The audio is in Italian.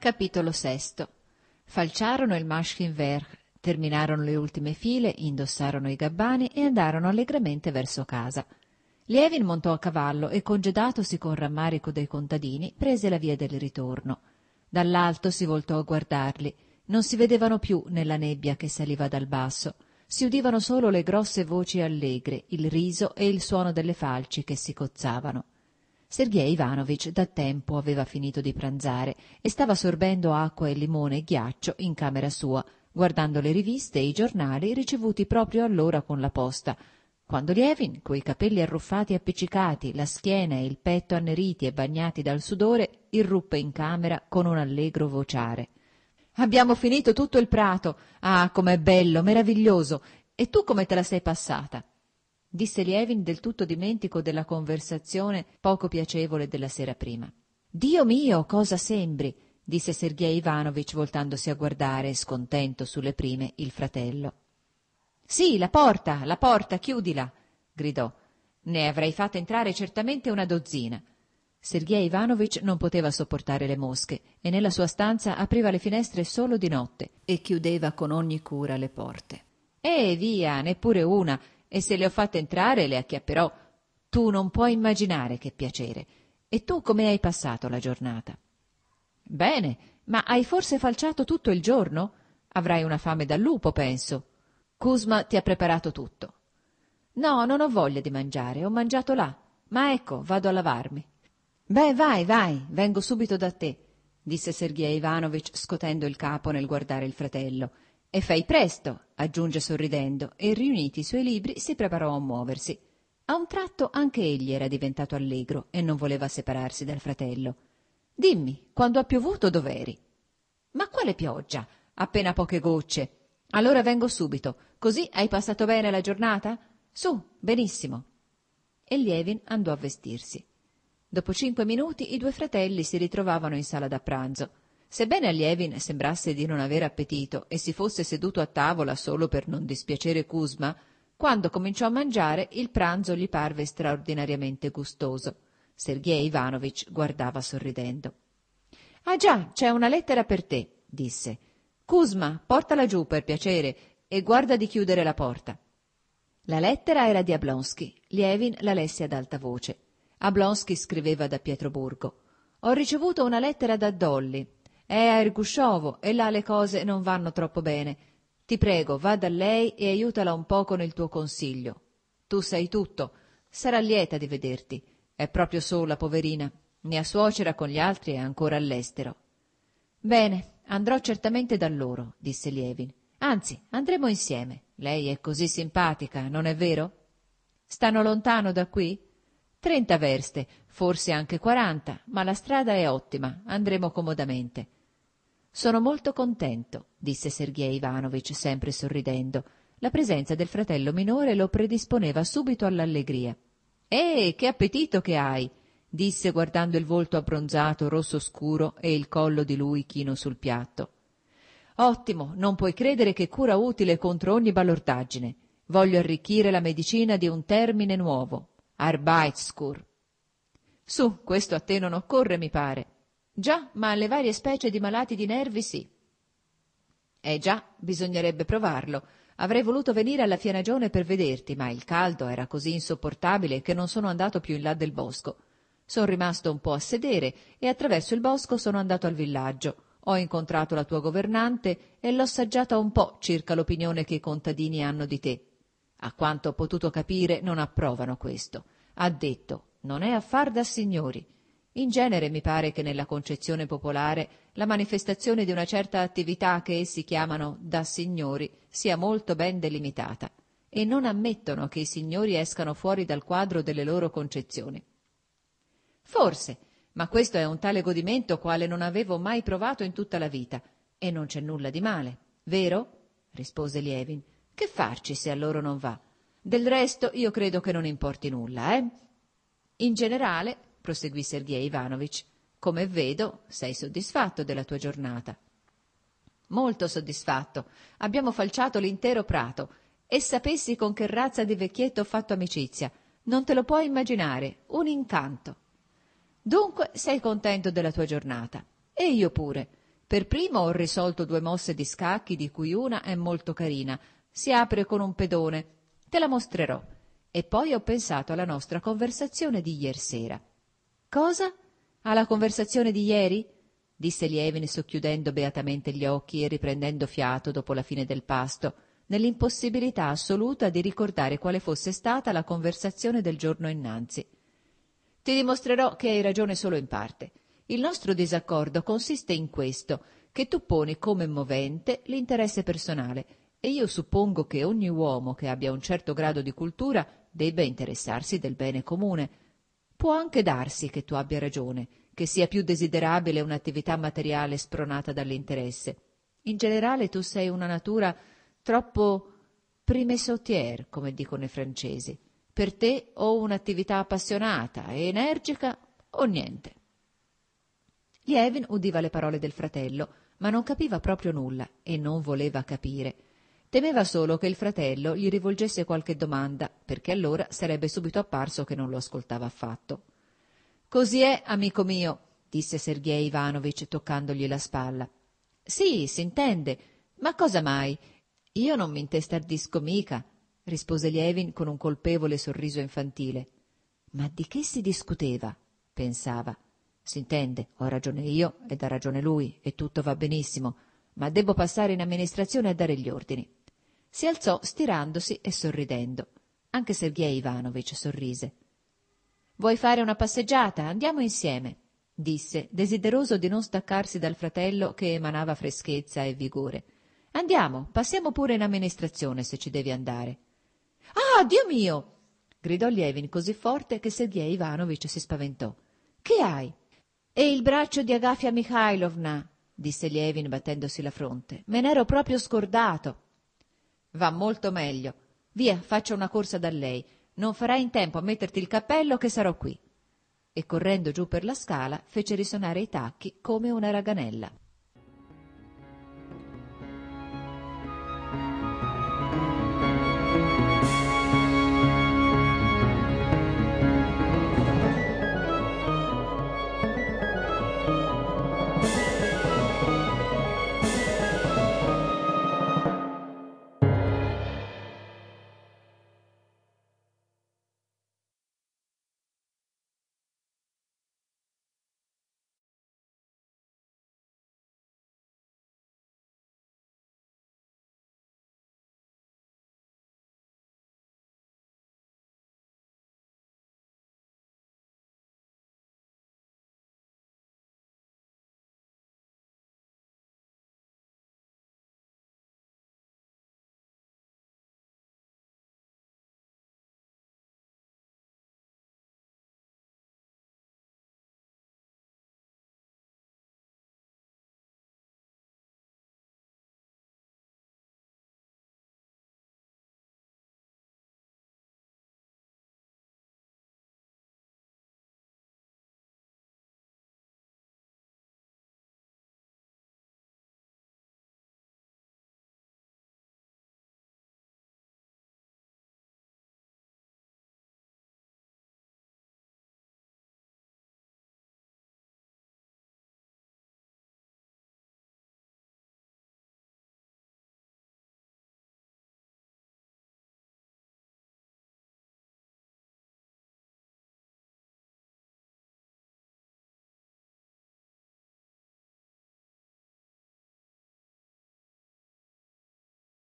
Capitolo VI. Falciarono il Maschenwerk, terminarono le ultime file, indossarono i gabbani e andarono allegramente verso casa. Lievin montò a cavallo e, congedatosi con rammarico dai contadini, prese la via del ritorno. Dall'alto si voltò a guardarli. Non si vedevano più nella nebbia che saliva dal basso. Si udivano solo le grosse voci allegre, il riso e il suono delle falci che si cozzavano. Sergej Ivanovich da tempo aveva finito di pranzare e stava sorbendo acqua e limone e ghiaccio in camera sua, guardando le riviste e i giornali ricevuti proprio allora con la posta, quando Lievin, coi capelli arruffati e appiccicati, la schiena e il petto anneriti e bagnati dal sudore, irruppe in camera con un allegro vociare. «Abbiamo finito tutto il prato! Ah, com'è bello, meraviglioso! E tu come te la sei passata?» disse Lievin, del tutto dimentico della conversazione poco piacevole della sera prima. «Dio mio, cosa sembri!» disse Sergej Ivanovich voltandosi a guardare, scontento sulle prime, il fratello. «Sì, la porta, chiudila!» gridò. «Ne avrei fatta entrare certamente una dozzina!» Sergej Ivanovich non poteva sopportare le mosche e nella sua stanza apriva le finestre solo di notte e chiudeva con ogni cura le porte. Via, neppure una! E se le ho fatte entrare le acchiapperò. Tu non puoi immaginare che piacere. E tu come hai passato la giornata?» «Bene, ma hai forse falciato tutto il giorno? Avrai una fame da lupo, penso. Kuzma ti ha preparato tutto.» «No, non ho voglia di mangiare, ho mangiato là. Ma ecco, vado a lavarmi.» «Beh, vai, vengo subito da te», disse Sergej Ivanovich scotendo il capo nel guardare il fratello. «E fai presto», aggiunge sorridendo, e riuniti i suoi libri si preparò a muoversi. A un tratto anche egli era diventato allegro e non voleva separarsi dal fratello. «Dimmi, quando ha piovuto dov'eri?» «Ma quale pioggia? Appena poche gocce. Allora vengo subito. Così hai passato bene la giornata? Su, benissimo.» E Lievin andò a vestirsi. Dopo 5 minuti i due fratelli si ritrovavano in sala da pranzo. Sebbene a Lievin sembrasse di non avere appetito e si fosse seduto a tavola solo per non dispiacere Kuzma, quando cominciò a mangiare il pranzo gli parve straordinariamente gustoso. Sergej Ivanovich guardava sorridendo. «Ah già, c'è una lettera per te», disse. «Kuzma, portala giù per piacere e guarda di chiudere la porta.» La lettera era di Oblonsky. Lievin la lesse ad alta voce. Oblonsky scriveva da Pietroburgo. «Ho ricevuto una lettera da Dolly. È a Ergushovo e là le cose non vanno troppo bene. Ti prego, va da lei e aiutala un po' con il tuo consiglio. Tu sai tutto. Sarà lieta di vederti. È proprio sola, poverina. Mia suocera con gli altri è ancora all'estero.» «Bene, andrò certamente da loro», disse Lievin. «Anzi, andremo insieme. Lei è così simpatica, non è vero?» «Stanno lontano da qui?» 30 verste, forse anche 40, ma la strada è ottima, andremo comodamente.» «Sono molto contento», disse Sergej Ivanovich, sempre sorridendo. La presenza del fratello minore lo predisponeva subito all'allegria. Che appetito che hai!» disse guardando il volto abbronzato, rosso scuro e il collo di lui chino sul piatto. «Ottimo, non puoi credere che cura utile contro ogni balordaggine. Voglio arricchire la medicina di un termine nuovo. Arbeitskur.» «Su, questo a te non occorre, mi pare.» «Già, ma alle varie specie di malati di nervi sì.» Già, bisognerebbe provarlo. Avrei voluto venire alla Fianagione per vederti, ma il caldo era così insopportabile che non sono andato più in là del bosco. Sono rimasto un po' a sedere e attraverso il bosco sono andato al villaggio. Ho incontrato la tua governante e l'ho saggiata un po' circa l'opinione che i contadini hanno di te. A quanto ho potuto capire non approvano questo. Ha detto: «Non è affar da signori.» In genere mi pare che nella concezione popolare la manifestazione di una certa attività che essi chiamano da signori sia molto ben delimitata e non ammettono che i signori escano fuori dal quadro delle loro concezioni. «Forse, ma questo è un tale godimento quale non avevo mai provato in tutta la vita, e non c'è nulla di male, vero?» rispose Lievin. «Che farci se a loro non va? Del resto io credo che non importi nulla, eh?» «In generale», proseguì Sergej Ivanovich, «come vedo, sei soddisfatto della tua giornata.» «Molto soddisfatto. Abbiamo falciato l'intero prato, e sapessi con che razza di vecchietto ho fatto amicizia. Non te lo puoi immaginare, un incanto.» «Dunque sei contento della tua giornata. E io pure. Per primo ho risolto 2 mosse di scacchi, di cui una è molto carina. Si apre con un pedone. Te la mostrerò. E poi ho pensato alla nostra conversazione di iersera. Cosa? Alla conversazione di ieri? Disse Lievin socchiudendo beatamente gli occhi e riprendendo fiato dopo la fine del pasto, nell'impossibilità assoluta di ricordare quale fosse stata la conversazione del giorno innanzi. Ti dimostrerò che hai ragione solo in parte. Il nostro disaccordo consiste in questo, che tu poni come movente l'interesse personale, e io suppongo che ogni uomo che abbia un certo grado di cultura debba interessarsi del bene comune. Può anche darsi che tu abbia ragione, che sia più desiderabile un'attività materiale spronata dall'interesse. In generale tu sei una natura troppo primesautière, come dicono i francesi. Per te o un'attività appassionata e energica o niente. Lievin udiva le parole del fratello, ma non capiva proprio nulla e non voleva capire. Temeva solo che il fratello gli rivolgesse qualche domanda, perché allora sarebbe subito apparso che non lo ascoltava affatto. «Così è, amico mio», disse Sergej Ivanovich toccandogli la spalla. «Sì, s'intende, ma cosa mai? Io non mi intestardisco mica», rispose Lievin con un colpevole sorriso infantile. «Ma di che si discuteva?» pensava. «S'intende, ho ragione io ed ha ragione lui e tutto va benissimo, ma debbo passare in amministrazione a dare gli ordini». Si alzò stirandosi e sorridendo. Anche Sergej Ivanovich sorrise. «Vuoi fare una passeggiata? Andiamo insieme», disse, desideroso di non staccarsi dal fratello che emanava freschezza e vigore. «Andiamo, passiamo pure in amministrazione se ci devi andare». «Ah, Dio mio!» gridò Lievin così forte che Sergej Ivanovich si spaventò. «Che hai?» «È il braccio di Agafia Mikhailovna», disse Lievin battendosi la fronte. «Me n'ero proprio scordato». «Va molto meglio. Via, faccia una corsa da lei. Non farai in tempo a metterti il cappello che sarò qui». E correndo giù per la scala fece risonare i tacchi come una raganella.